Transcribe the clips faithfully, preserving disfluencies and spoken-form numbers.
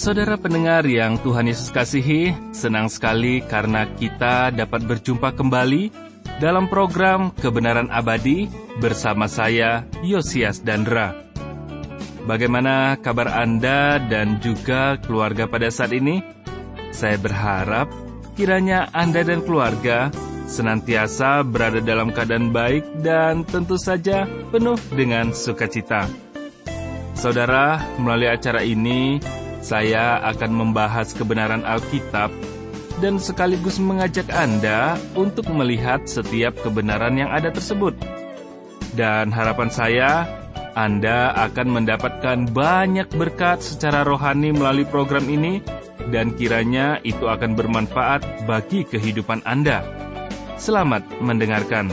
Saudara pendengar yang Tuhan Yesus kasihi, senang sekali karena kita dapat berjumpa kembali dalam program Kebenaran Abadi bersama saya, Yosias Dandra. Bagaimana kabar Anda dan juga keluarga pada saat ini? Saya berharap kiranya Anda dan keluarga senantiasa berada dalam keadaan baik dan tentu saja penuh dengan sukacita. Saudara, melalui acara ini, saya akan membahas kebenaran Alkitab dan sekaligus mengajak Anda untuk melihat setiap kebenaran yang ada tersebut. Dan harapan saya, Anda akan mendapatkan banyak berkat secara rohani melalui program ini, dan kiranya itu akan bermanfaat bagi kehidupan Anda. Selamat mendengarkan.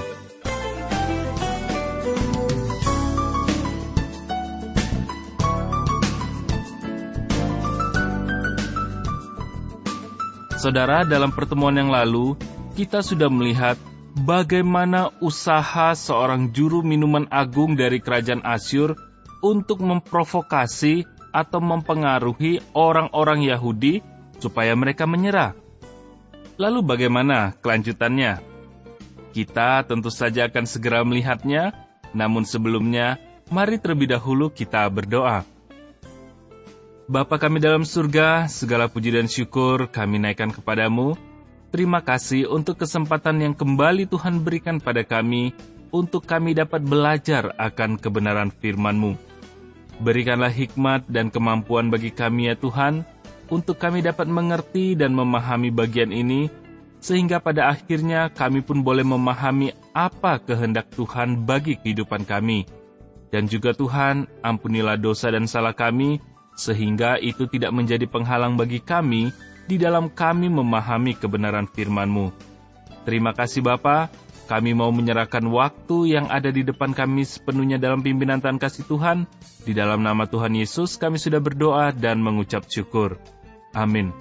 Saudara, dalam pertemuan yang lalu, kita sudah melihat bagaimana usaha seorang juru minuman agung dari kerajaan Asyur untuk memprovokasi atau mempengaruhi orang-orang Yahudi supaya mereka menyerah. Lalu bagaimana kelanjutannya? Kita tentu saja akan segera melihatnya, namun sebelumnya, mari terlebih dahulu kita berdoa. Bapa kami dalam surga, segala puji dan syukur kami naikkan kepadamu. Terima kasih untuk kesempatan yang kembali Tuhan berikan pada kami, untuk kami dapat belajar akan kebenaran firman-Mu. Berikanlah hikmat dan kemampuan bagi kami ya Tuhan, untuk kami dapat mengerti dan memahami bagian ini, sehingga pada akhirnya kami pun boleh memahami apa kehendak Tuhan bagi kehidupan kami. Dan juga Tuhan, ampunilah dosa dan salah kami, sehingga itu tidak menjadi penghalang bagi kami di dalam kami memahami kebenaran firman-Mu. Terima kasih Bapa, kami mau menyerahkan waktu yang ada di depan kami sepenuhnya dalam pimpinan Tuhan kasih Tuhan. Di dalam nama Tuhan Yesus kami sudah berdoa dan mengucap syukur. Amin.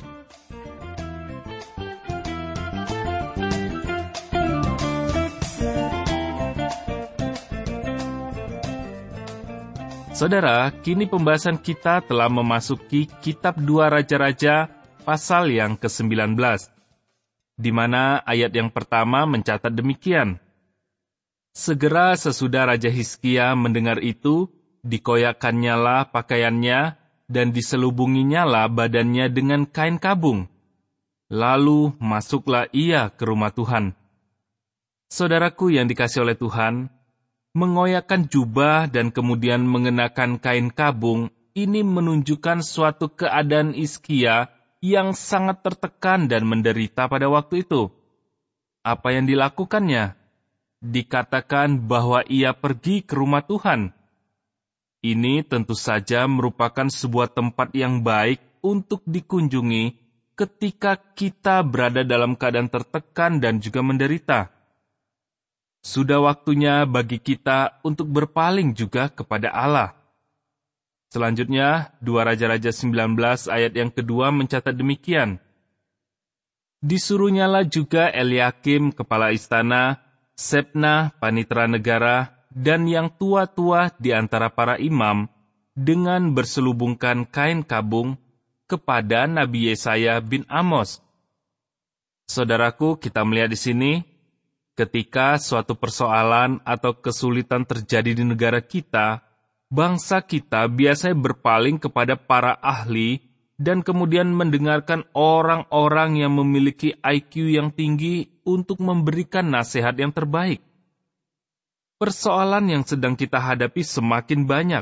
Saudara, kini pembahasan kita telah memasuki kitab dua Raja-Raja pasal yang kesembilan belas, di mana ayat yang pertama mencatat demikian. Segera sesudah Raja Hizkia mendengar itu, dikoyakkannyalah pakaiannya dan diselubunginyalah badannya dengan kain kabung. Lalu masuklah ia ke rumah Tuhan. Saudaraku yang dikasihi oleh Tuhan, mengoyakkan jubah dan kemudian mengenakan kain kabung, ini menunjukkan suatu keadaan Hizkia yang sangat tertekan dan menderita pada waktu itu. Apa yang dilakukannya? Dikatakan bahwa ia pergi ke rumah Tuhan. Ini tentu saja merupakan sebuah tempat yang baik untuk dikunjungi ketika kita berada dalam keadaan tertekan dan juga menderita. Sudah waktunya bagi kita untuk berpaling juga kepada Allah. Selanjutnya, dua Raja-Raja sembilan belas ayat yang kedua mencatat demikian. Disuruhnyalah juga Eliakim, kepala istana, Sebna, panitera negara, dan yang tua-tua di antara para imam, dengan berselubungkan kain kabung kepada Nabi Yesaya bin Amos. Saudaraku, kita melihat di sini, ketika suatu persoalan atau kesulitan terjadi di negara kita, bangsa kita biasanya berpaling kepada para ahli dan kemudian mendengarkan orang-orang yang memiliki I Q yang tinggi untuk memberikan nasihat yang terbaik. Persoalan yang sedang kita hadapi semakin banyak,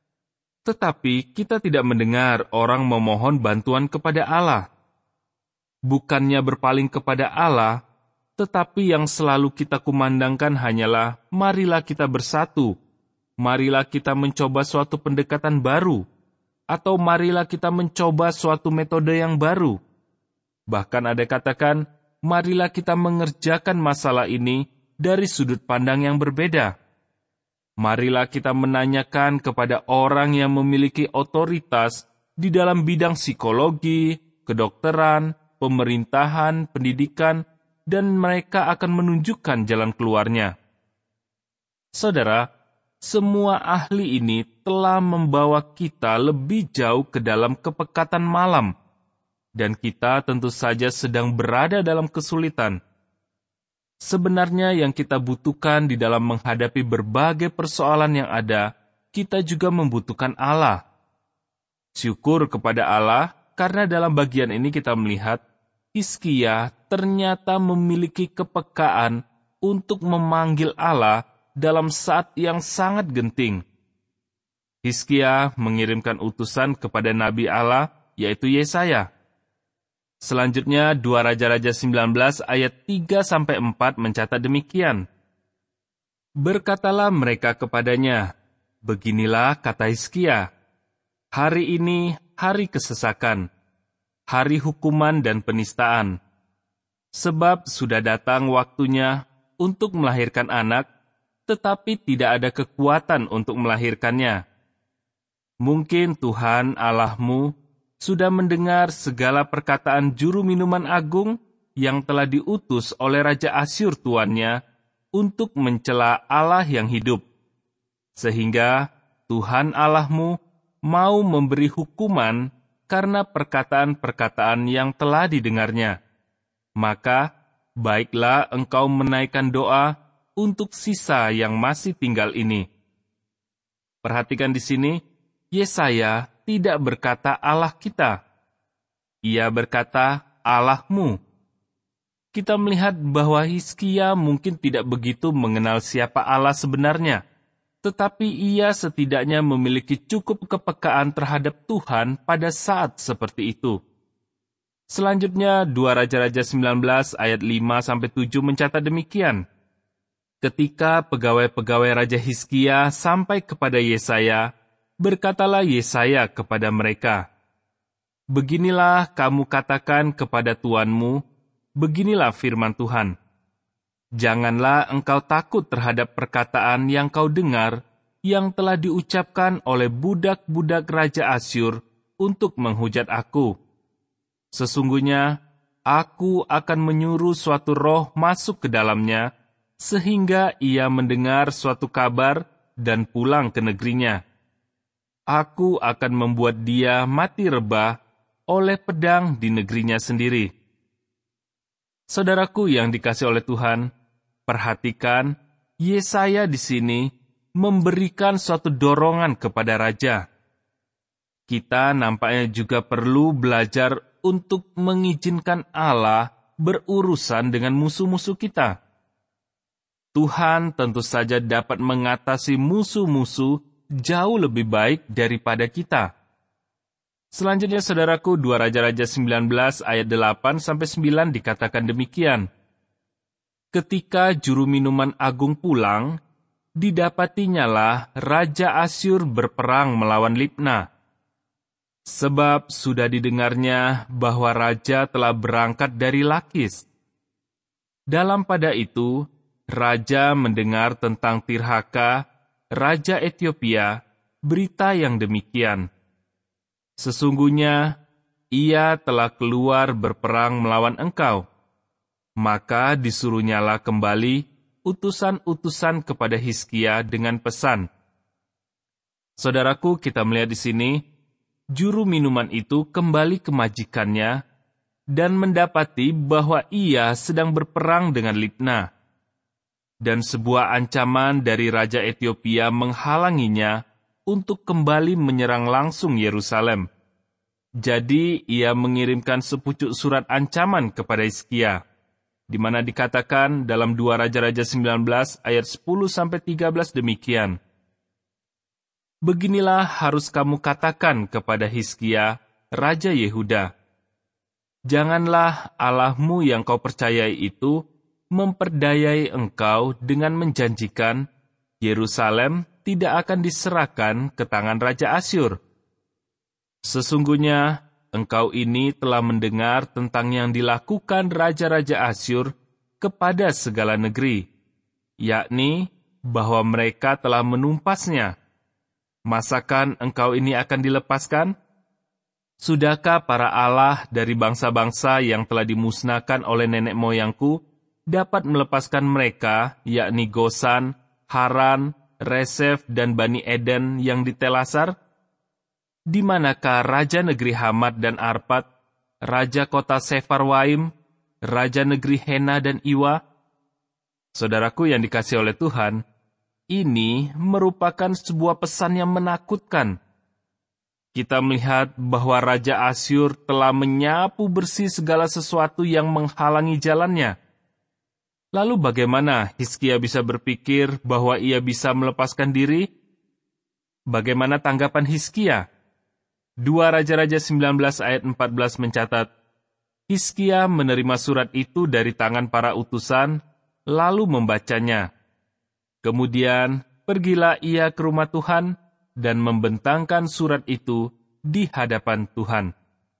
tetapi kita tidak mendengar orang memohon bantuan kepada Allah. Bukannya berpaling kepada Allah, tetapi yang selalu kita kumandangkan hanyalah, marilah kita bersatu, marilah kita mencoba suatu pendekatan baru, atau marilah kita mencoba suatu metode yang baru. Bahkan ada katakan, marilah kita mengerjakan masalah ini dari sudut pandang yang berbeda. Marilah kita menanyakan kepada orang yang memiliki otoritas di dalam bidang psikologi, kedokteran, pemerintahan, pendidikan, dan mereka akan menunjukkan jalan keluarnya. Saudara, semua ahli ini telah membawa kita lebih jauh ke dalam kepekatan malam, dan kita tentu saja sedang berada dalam kesulitan. Sebenarnya yang kita butuhkan di dalam menghadapi berbagai persoalan yang ada, kita juga membutuhkan Allah. Syukur kepada Allah, karena dalam bagian ini kita melihat Hizkia ternyata memiliki kepekaan untuk memanggil Allah dalam saat yang sangat genting. Hizkia mengirimkan utusan kepada Nabi Allah, yaitu Yesaya. Selanjutnya, dua Raja-Raja sembilan belas ayat tiga sampai empat mencatat demikian. Berkatalah mereka kepadanya, beginilah kata Hizkia, hari ini hari kesesakan, hari hukuman dan penistaan. Sebab sudah datang waktunya untuk melahirkan anak, tetapi tidak ada kekuatan untuk melahirkannya. Mungkin Tuhan Allahmu sudah mendengar segala perkataan juru minuman agung yang telah diutus oleh Raja Asyur tuannya untuk mencela Allah yang hidup, sehingga Tuhan Allahmu mau memberi hukuman karena perkataan-perkataan yang telah didengarnya. Maka, baiklah engkau menaikkan doa untuk sisa yang masih tinggal ini. Perhatikan di sini, Yesaya tidak berkata Allah kita. Ia berkata Allahmu. Kita melihat bahwa Hizkia mungkin tidak begitu mengenal siapa Allah sebenarnya, tetapi ia setidaknya memiliki cukup kepekaan terhadap Tuhan pada saat seperti itu. Selanjutnya, dua Raja-Raja sembilan belas ayat lima sampai tujuh mencatat demikian. Ketika pegawai-pegawai Raja Hizkia sampai kepada Yesaya, berkatalah Yesaya kepada mereka, beginilah kamu katakan kepada tuanmu, beginilah firman Tuhan. Janganlah engkau takut terhadap perkataan yang kau dengar, yang telah diucapkan oleh budak-budak Raja Asyur untuk menghujat aku. Sesungguhnya, aku akan menyuruh suatu roh masuk ke dalamnya, sehingga ia mendengar suatu kabar dan pulang ke negerinya. Aku akan membuat dia mati rebah oleh pedang di negerinya sendiri. Saudaraku yang dikasihi oleh Tuhan, perhatikan, Yesaya di sini memberikan suatu dorongan kepada raja. Kita nampaknya juga perlu belajar untuk mengizinkan Allah berurusan dengan musuh-musuh kita. Tuhan tentu saja dapat mengatasi musuh-musuh jauh lebih baik daripada kita. Selanjutnya, saudaraku, dua Raja-Raja sembilan belas ayat delapan sampai sembilan dikatakan demikian. Ketika juru minuman agung pulang, didapatinyalah Raja Asyur berperang melawan Libna. Sebab sudah didengarnya bahwa raja telah berangkat dari Lakis. Dalam pada itu, raja mendengar tentang Tirhaka, Raja Ethiopia, berita yang demikian. Sesungguhnya, ia telah keluar berperang melawan engkau. Maka disuruhnyalah kembali utusan-utusan kepada Hizkia dengan pesan. Saudaraku, kita melihat di sini, juru minuman itu kembali ke majikannya dan mendapati bahwa ia sedang berperang dengan Libna. Dan sebuah ancaman dari Raja Ethiopia menghalanginya untuk kembali menyerang langsung Yerusalem. Jadi ia mengirimkan sepucuk surat ancaman kepada Hizkia, di mana dikatakan dalam dua Raja-Raja sembilan belas ayat sepuluh sampai tiga belas demikian. Beginilah harus kamu katakan kepada Hizkia, Raja Yehuda. Janganlah Allahmu yang kau percayai itu memperdayai engkau dengan menjanjikan Yerusalem tidak akan diserahkan ke tangan Raja Asyur. Sesungguhnya engkau ini telah mendengar tentang yang dilakukan Raja-Raja Asyur kepada segala negeri, yakni bahwa mereka telah menumpasnya. Masakan engkau ini akan dilepaskan? Sudahkah para Allah dari bangsa-bangsa yang telah dimusnahkan oleh nenek moyangku dapat melepaskan mereka, yakni Gosan, Haran, Resef, dan Bani Eden yang di Telasar? Di manakah raja negeri Hamat dan Arpad, raja kota Sefarwaim, raja negeri Hena dan Iwa? Saudaraku yang dikasihi oleh Tuhan, ini merupakan sebuah pesan yang menakutkan. Kita melihat bahwa Raja Asyur telah menyapu bersih segala sesuatu yang menghalangi jalannya. Lalu bagaimana Hizkia bisa berpikir bahwa ia bisa melepaskan diri? Bagaimana tanggapan Hizkia? Dua Raja-Raja sembilan belas ayat empat belas mencatat, Hizkia menerima surat itu dari tangan para utusan, lalu membacanya. Kemudian pergilah ia ke rumah Tuhan dan membentangkan surat itu di hadapan Tuhan.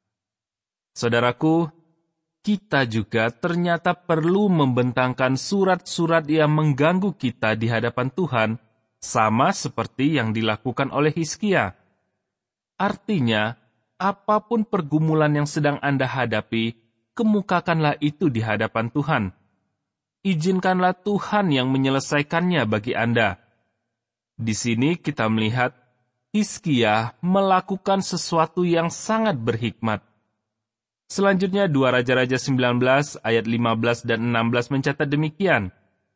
Saudaraku, kita juga ternyata perlu membentangkan surat-surat yang mengganggu kita di hadapan Tuhan, sama seperti yang dilakukan oleh Hizkia. Artinya, apapun pergumulan yang sedang Anda hadapi, kemukakanlah itu di hadapan Tuhan. Izinkanlah Tuhan yang menyelesaikannya bagi Anda. Di sini kita melihat Hizkia melakukan sesuatu yang sangat berhikmat. Selanjutnya dua Raja-Raja sembilan belas ayat lima belas dan enam belas mencatat demikian.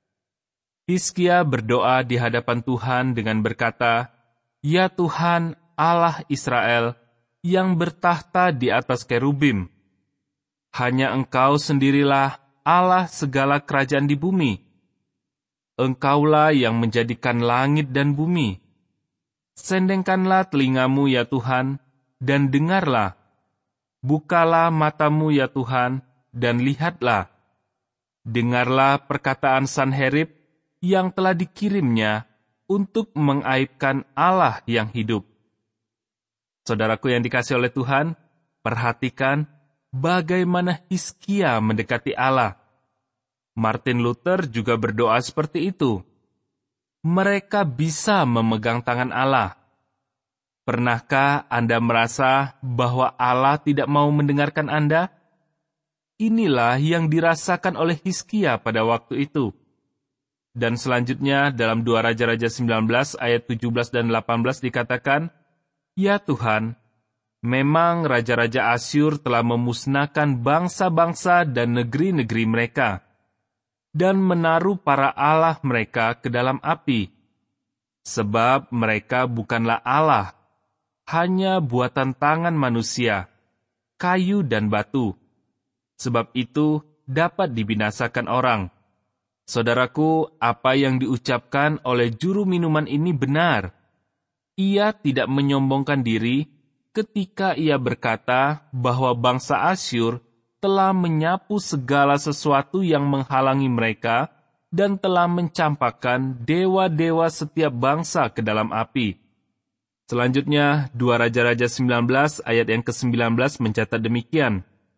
Hizkia berdoa di hadapan Tuhan dengan berkata, "Ya Tuhan Allah Israel yang bertahta di atas kerubim, hanya Engkau sendirilah Allah segala kerajaan di bumi. Engkaulah yang menjadikan langit dan bumi. Sendengkanlah telingamu ya Tuhan, dan dengarlah. Bukalah matamu ya Tuhan, dan lihatlah. Dengarlah perkataan Sanherib yang telah dikirimnya untuk mengaibkan Allah yang hidup." Saudaraku yang dikasihi oleh Tuhan, perhatikan bagaimana Hizkia mendekati Allah. Martin Luther juga berdoa seperti itu. Mereka bisa memegang tangan Allah. Pernahkah Anda merasa bahwa Allah tidak mau mendengarkan Anda? Inilah yang dirasakan oleh Hizkia pada waktu itu. Dan selanjutnya dalam dua Raja-Raja sembilan belas ayat tujuh belas dan delapan belas dikatakan, "Ya Tuhan, memang raja-raja Asyur telah memusnahkan bangsa-bangsa dan negeri-negeri mereka, dan menaruh para allah mereka ke dalam api. Sebab mereka bukanlah Allah, hanya buatan tangan manusia, kayu dan batu. Sebab itu dapat dibinasakan orang." Saudaraku, apa yang diucapkan oleh juru minuman ini benar. Ia tidak menyombongkan diri ketika ia berkata bahwa bangsa Asyur telah menyapu segala sesuatu yang menghalangi mereka dan telah mencampakkan dewa-dewa setiap bangsa ke dalam api. Selanjutnya, dua Raja-Raja sembilan belas ayat yang kesembilan belas mencatat demikian.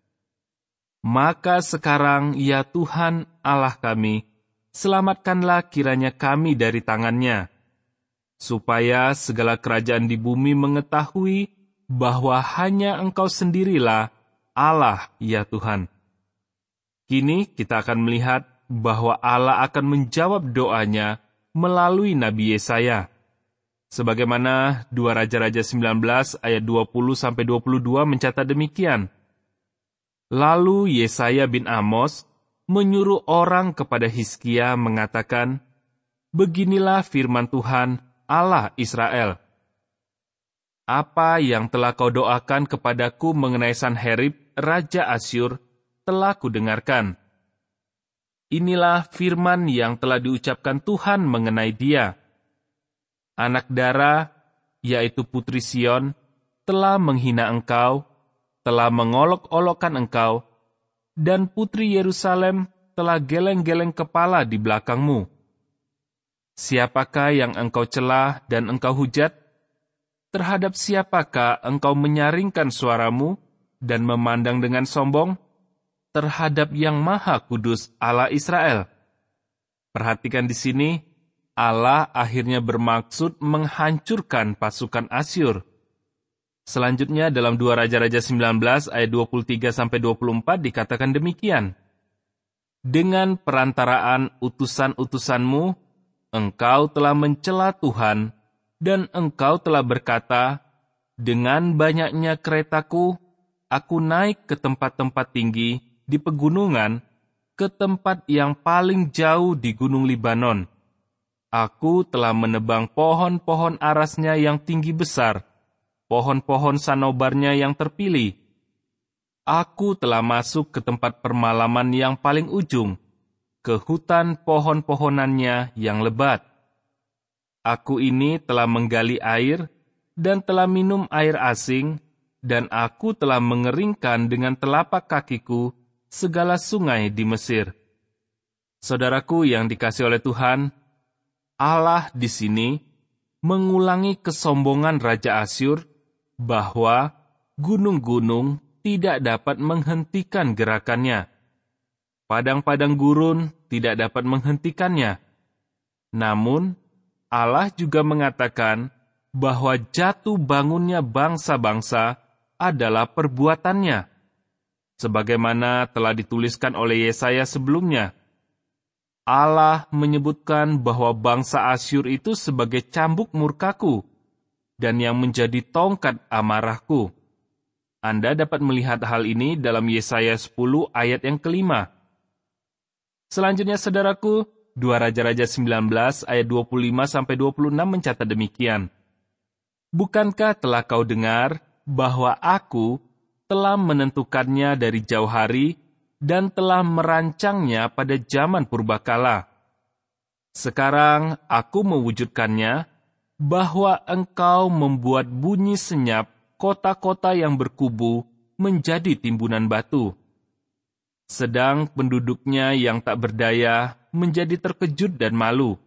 "Maka sekarang, ya Tuhan Allah kami, selamatkanlah kiranya kami dari tangannya, supaya segala kerajaan di bumi mengetahui bahwa hanya Engkau sendirilah Allah, ya Tuhan." Kini kita akan melihat bahwa Allah akan menjawab doanya melalui Nabi Yesaya. Sebagaimana dua Raja-Raja sembilan belas ayat dua puluh sampai dua puluh dua mencatat demikian. Lalu Yesaya bin Amos menyuruh orang kepada Hizkia mengatakan, "Beginilah firman Tuhan Allah Israel. Apa yang telah kau doakan kepadaku mengenai Sanherib, Raja Asyur, telah kudengarkan. Inilah firman yang telah diucapkan Tuhan mengenai dia. Anak dara, yaitu putri Sion, telah menghina engkau, telah mengolok-olokkan engkau, dan putri Yerusalem telah geleng-geleng kepala di belakangmu. Siapakah yang engkau celah dan engkau hujat? Terhadap siapakah engkau menyaringkan suaramu dan memandang dengan sombong? Terhadap Yang Maha Kudus Allah Israel." Perhatikan di sini, Allah akhirnya bermaksud menghancurkan pasukan Asyur. Selanjutnya dalam dua Raja-Raja sembilan belas ayat dua puluh tiga sampai dua puluh empat dikatakan demikian. "Dengan perantaraan utusan-utusanmu, engkau telah mencela Tuhan, dan engkau telah berkata, dengan banyaknya keretaku, aku naik ke tempat-tempat tinggi di pegunungan, ke tempat yang paling jauh di gunung Libanon. Aku telah menebang pohon-pohon arasnya yang tinggi besar, pohon-pohon sanobarnya yang terpilih. Aku telah masuk ke tempat permalaman yang paling ujung, ke hutan pohon-pohonannya yang lebat. Aku ini telah menggali air, dan telah minum air asing, dan aku telah mengeringkan dengan telapak kakiku segala sungai di Mesir. Saudaraku yang dikasihi oleh Tuhan, Allah di sini mengulangi kesombongan Raja Asyur bahwa gunung-gunung tidak dapat menghentikan gerakannya. Padang-padang gurun tidak dapat menghentikannya. Namun, Allah juga mengatakan bahwa jatuh bangunnya bangsa-bangsa adalah perbuatannya. Sebagaimana telah dituliskan oleh Yesaya sebelumnya, Allah menyebutkan bahwa bangsa Asyur itu sebagai cambuk murkaku dan yang menjadi tongkat amarahku. Anda dapat melihat hal ini dalam Yesaya sepuluh ayat yang kelima. Selanjutnya, saudaraku, dua Raja-Raja sembilan belas ayat dua puluh lima sampai dua puluh enam mencatat demikian. Bukankah telah kau dengar bahwa aku telah menentukannya dari jauh hari dan telah merancangnya pada zaman purbakala? Sekarang aku mewujudkannya, bahwa engkau membuat bunyi senyap kota-kota yang berkubu menjadi timbunan batu. Sedang penduduknya yang tak berdaya menjadi terkejut dan malu.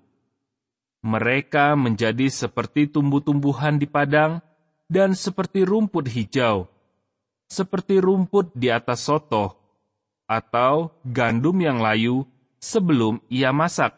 Mereka menjadi seperti tumbuh-tumbuhan di padang dan seperti rumput hijau, seperti rumput di atas sotoh, atau gandum yang layu sebelum ia masak.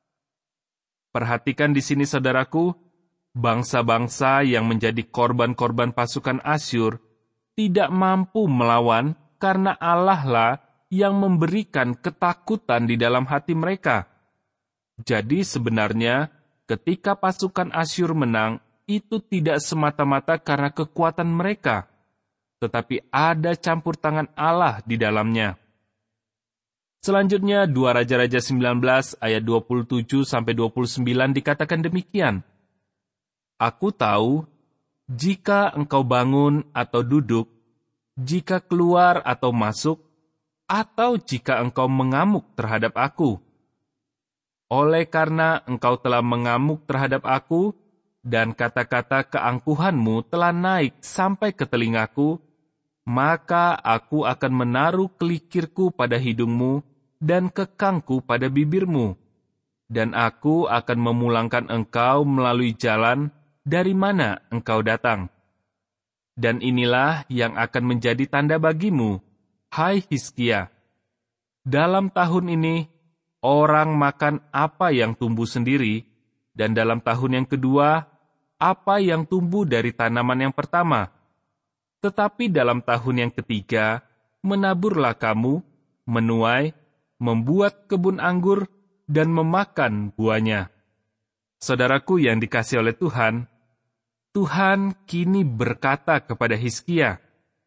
Perhatikan di sini, saudaraku, bangsa-bangsa yang menjadi korban-korban pasukan Asyur tidak mampu melawan karena Allah lah yang memberikan ketakutan di dalam hati mereka. Jadi sebenarnya, ketika pasukan Asyur menang, itu tidak semata-mata karena kekuatan mereka, tetapi ada campur tangan Allah di dalamnya. Selanjutnya, dua Raja-Raja sembilan belas ayat dua puluh tujuh sampai dua puluh sembilan dikatakan demikian. Aku tahu, jika engkau bangun atau duduk, jika keluar atau masuk, atau jika engkau mengamuk terhadap aku. Oleh karena engkau telah mengamuk terhadap aku, dan kata-kata keangkuhanmu telah naik sampai ke telingaku, maka aku akan menaruh kelikirku pada hidungmu dan kekangku pada bibirmu, dan aku akan memulangkan engkau melalui jalan dari mana engkau datang. Dan inilah yang akan menjadi tanda bagimu, hai Hizkia. Dalam tahun ini, orang makan apa yang tumbuh sendiri, dan dalam tahun yang kedua, apa yang tumbuh dari tanaman yang pertama. Tetapi dalam tahun yang ketiga, menaburlah kamu, menuai, membuat kebun anggur, dan memakan buahnya. Saudaraku yang dikasihi oleh Tuhan, Tuhan kini berkata kepada Hizkia,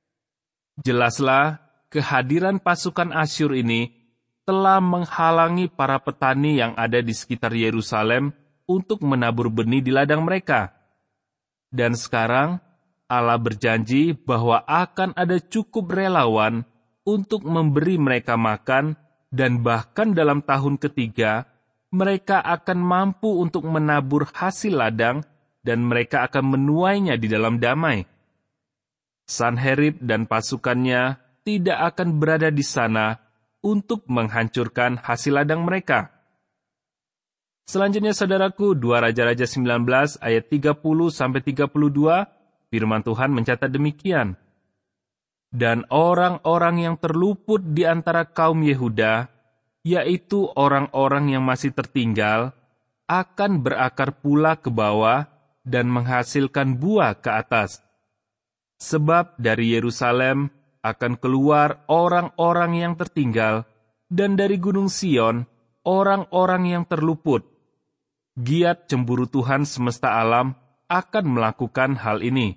jelaslah kehadiran pasukan Asyur ini telah menghalangi para petani yang ada di sekitar Yerusalem untuk menabur benih di ladang mereka. Dan sekarang Allah berjanji bahwa akan ada cukup relawan untuk memberi mereka makan, dan bahkan dalam tahun ketiga, mereka akan mampu untuk menabur hasil ladang, dan mereka akan menuainya di dalam damai. Sanherib dan pasukannya tidak akan berada di sana untuk menghancurkan hasil ladang mereka. Selanjutnya, saudaraku, dua Raja-Raja sembilan belas ayat tiga puluh sampai tiga puluh dua, firman Tuhan mencatat demikian. Dan orang-orang yang terluput di antara kaum Yehuda, yaitu orang-orang yang masih tertinggal, akan berakar pula ke bawah dan menghasilkan buah ke atas. Sebab dari Yerusalem akan keluar orang-orang yang tertinggal, dan dari Gunung Sion orang-orang yang terluput. giat cemburu Tuhan semesta alam akan melakukan hal ini.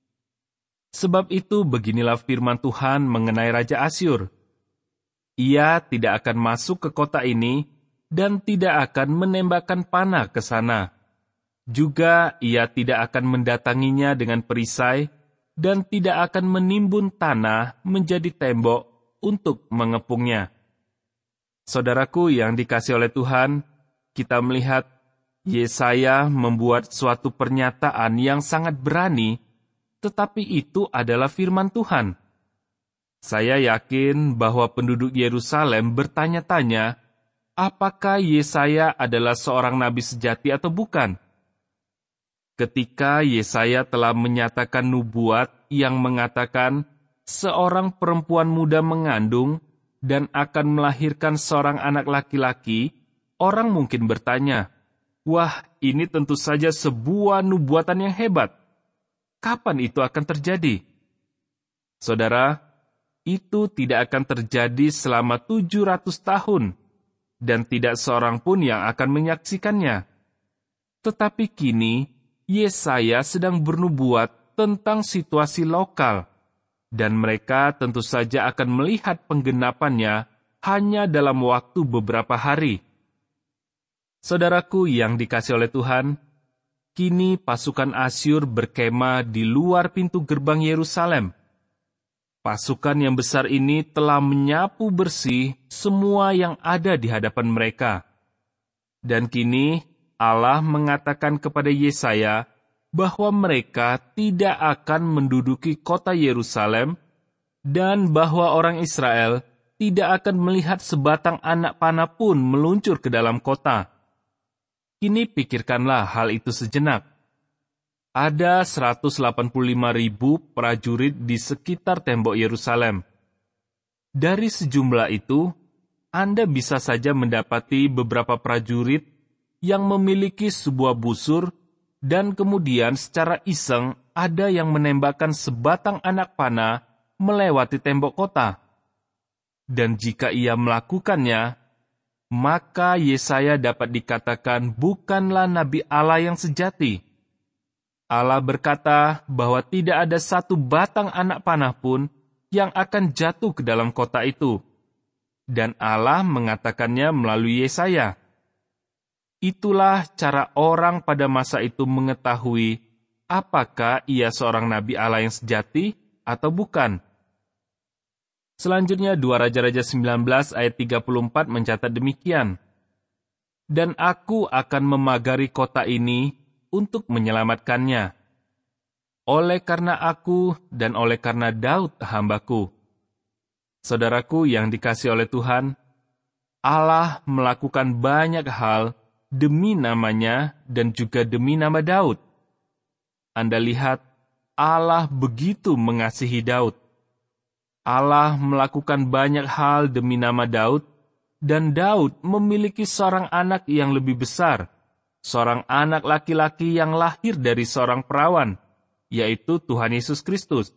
Sebab itu beginilah firman Tuhan mengenai Raja Asyur. Ia tidak akan masuk ke kota ini dan tidak akan menembakkan panah ke sana. Juga ia tidak akan mendatanginya dengan perisai dan tidak akan menimbun tanah menjadi tembok untuk mengepungnya. Saudaraku yang dikasihi oleh Tuhan, kita melihat Yesaya membuat suatu pernyataan yang sangat berani, tetapi itu adalah firman Tuhan. Saya yakin bahwa penduduk Yerusalem bertanya-tanya, apakah Yesaya adalah seorang nabi sejati atau bukan? Ketika Yesaya telah menyatakan nubuat yang mengatakan seorang perempuan muda mengandung dan akan melahirkan seorang anak laki-laki, orang mungkin bertanya, wah, ini tentu saja sebuah nubuatan yang hebat. Kapan itu akan terjadi? Saudara, itu tidak akan terjadi selama tujuh ratus tahun, dan tidak seorang pun yang akan menyaksikannya. Tetapi kini, Yesaya sedang bernubuat tentang situasi lokal, dan mereka tentu saja akan melihat penggenapannya hanya dalam waktu beberapa hari. Saudaraku yang dikasihi oleh Tuhan, kini pasukan Asyur berkemah di luar pintu gerbang Yerusalem. Pasukan yang besar ini telah menyapu bersih semua yang ada di hadapan mereka. Dan kini Allah mengatakan kepada Yesaya bahwa mereka tidak akan menduduki kota Yerusalem dan bahwa orang Israel tidak akan melihat sebatang anak panah pun meluncur ke dalam kota. Kini pikirkanlah hal itu sejenak. Ada seratus delapan puluh lima ribu prajurit di sekitar tembok Yerusalem. Dari sejumlah itu, Anda bisa saja mendapati beberapa prajurit yang memiliki sebuah busur, dan kemudian secara iseng ada yang menembakkan sebatang anak panah melewati tembok kota. Dan jika ia melakukannya, maka Yesaya dapat dikatakan bukanlah Nabi Allah yang sejati. Allah berkata bahwa tidak ada satu batang anak panah pun yang akan jatuh ke dalam kota itu. Dan Allah mengatakannya melalui Yesaya. Itulah cara orang pada masa itu mengetahui apakah ia seorang Nabi Allah yang sejati atau bukan. Selanjutnya dua Raja-Raja sembilan belas ayat tiga puluh empat mencatat demikian. Dan aku akan memagari kota ini untuk menyelamatkannya. Oleh karena aku dan oleh karena Daud hambaku. Saudaraku yang dikasihi oleh Tuhan, Allah melakukan banyak hal demi namanya dan juga demi nama Daud. Anda lihat, Allah begitu mengasihi Daud. Allah melakukan banyak hal demi nama Daud, dan Daud memiliki seorang anak yang lebih besar, seorang anak laki-laki yang lahir dari seorang perawan, yaitu Tuhan Yesus Kristus.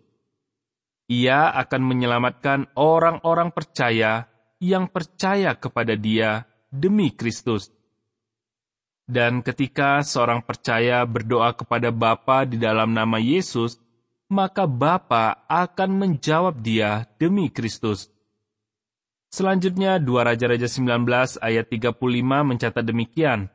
Ia akan menyelamatkan orang-orang percaya yang percaya kepada Dia demi Kristus. Dan ketika seorang percaya berdoa kepada Bapa di dalam nama Yesus, maka Bapa akan menjawab dia demi Kristus. Selanjutnya dua Raja-Raja sembilan belas ayat tiga puluh lima mencatat demikian.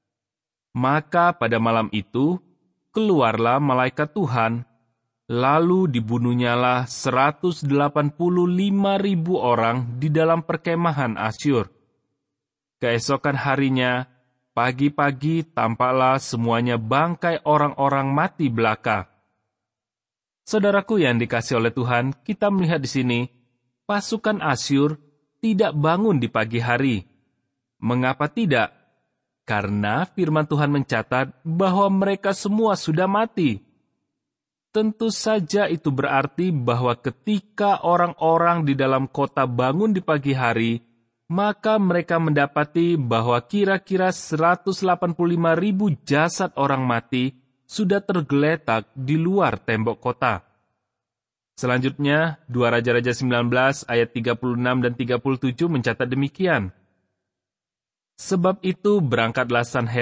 Maka pada malam itu, keluarlah malaikat Tuhan, lalu dibunuhnyalah seratus delapan puluh lima ribu orang di dalam perkemahan Asyur. Keesokan harinya, pagi-pagi tampaklah semuanya bangkai orang-orang mati belaka. Saudaraku yang dikasihi oleh Tuhan, kita melihat di sini, pasukan Asyur tidak bangun di pagi hari. Mengapa tidak? Karena firman Tuhan mencatat bahwa mereka semua sudah mati. Tentu saja itu berarti bahwa ketika orang-orang di dalam kota bangun di pagi hari, maka mereka mendapati bahwa kira-kira seratus delapan puluh lima ribu jasad orang mati sudah tergeletak di luar tembok kota. Selanjutnya, dua Raja-Raja sembilan belas ayat tiga puluh enam dan tiga puluh tujuh mencatat demikian. Sebab itu berangkatlah Sanherib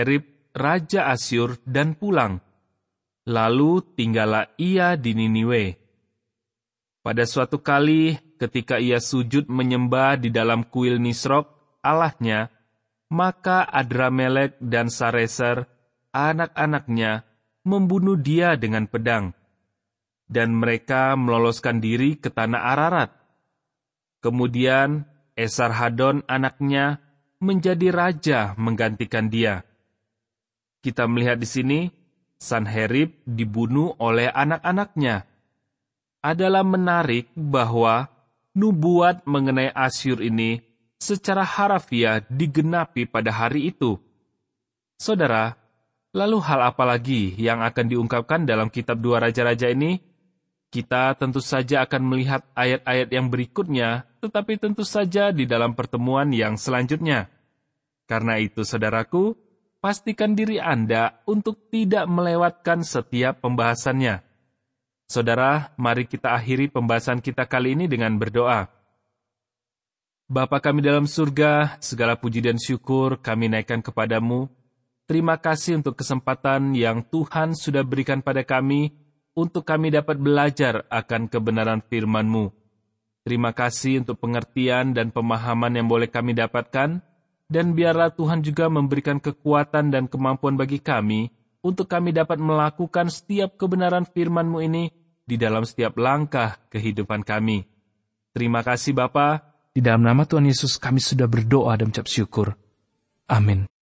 Raja Asyur dan pulang. Lalu tinggallah ia di Niniwe. Pada suatu kali, ketika ia sujud menyembah di dalam kuil Nisrok, allahnya, maka Adramelek dan Sareser, anak-anaknya, membunuh dia dengan pedang. Dan mereka meloloskan diri ke tanah Ararat. Kemudian, Esarhadon anaknya menjadi raja menggantikan dia. Kita melihat di sini, Sanherib dibunuh oleh anak-anaknya. Adalah menarik bahwa nubuat mengenai Asyur ini secara harafiah digenapi pada hari itu. Saudara, lalu hal apa lagi yang akan diungkapkan dalam kitab Dua Raja-Raja ini? Kita tentu saja akan melihat ayat-ayat yang berikutnya, tetapi tentu saja di dalam pertemuan yang selanjutnya. Karena itu, saudaraku, pastikan diri Anda untuk tidak melewatkan setiap pembahasannya. Saudara, mari kita akhiri pembahasan kita kali ini dengan berdoa. Bapa kami dalam surga, segala puji dan syukur kami naikkan kepadamu. Terima kasih untuk kesempatan yang Tuhan sudah berikan pada kami, untuk kami dapat belajar akan kebenaran firman-Mu. Terima kasih untuk pengertian dan pemahaman yang boleh kami dapatkan, dan biarlah Tuhan juga memberikan kekuatan dan kemampuan bagi kami, untuk kami dapat melakukan setiap kebenaran firman-Mu ini di dalam setiap langkah kehidupan kami. Terima kasih Bapa, di dalam nama Tuhan Yesus kami sudah berdoa dan ucap syukur. Amin.